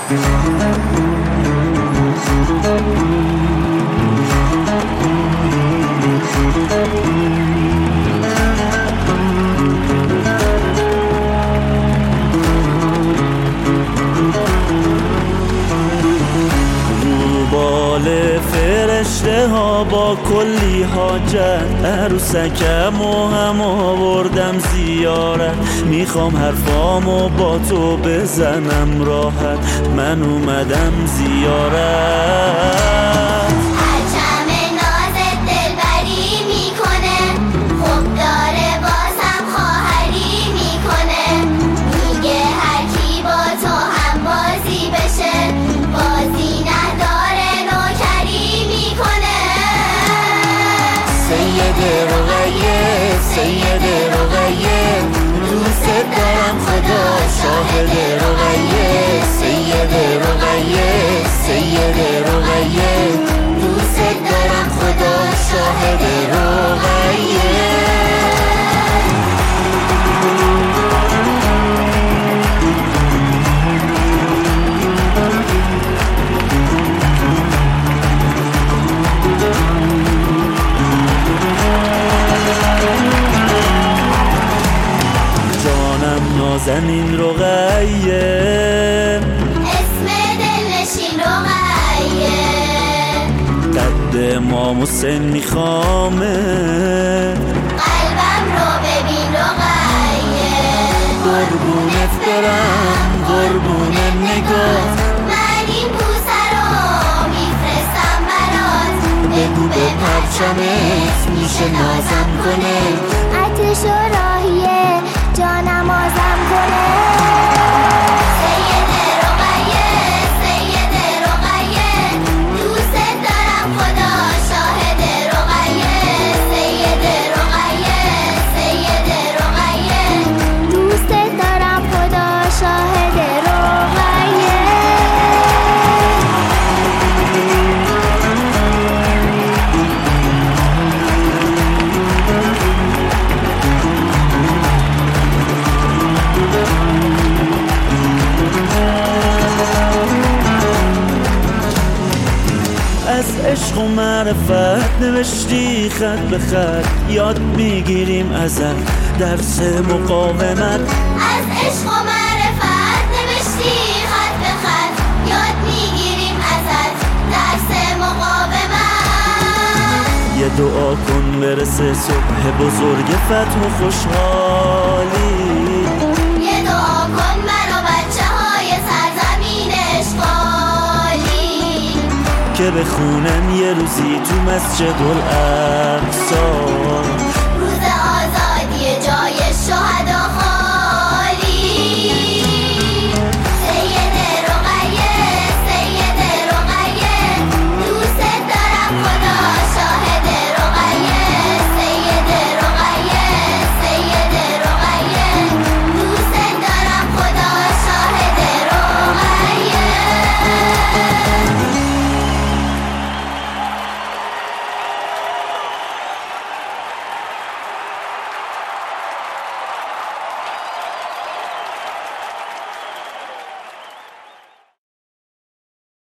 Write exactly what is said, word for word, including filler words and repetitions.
فرشته ها با کلی حاجت، عروسکم و هم آوردم زیارت. میخوام حرفامو با تو بزنم راحت، من اومدم زیارت. سید رقیه دوست دارم خدا شاهد رقیه. سید رقیه سید رقیه دوست دارم خدا شاهد رقیه. نازنین رقیه اسم دلنشین رقیه، قد امام حسین میخوامه، قلبم رو ببین رقیه. قربونت برم قربون نگات، من این بوسه رو میفرستم برات. بگو به پرچمت میشه نازم کنه، عطرش و راهیه جانم آزم کنه. سید رقیه سید رقیه دوست دارم خدا شاهد رقیه. سید رقیه سید رقیه دوست دارم خدا شاهد رقیه. از عشق و معرفت نوشتی خط به خط، یاد میگیریم ازت درس مقاومت. از عشق و معرفت نوشتی خط به خط، یاد میگیریم ازت درس مقاومت. یه دعا کن برسه صبح بزرگ فتح و خوشحالی، یه دعا کن من و بچه های سرزمین اشغالی، که بخونن یه روزی تو مسجد الاقصی.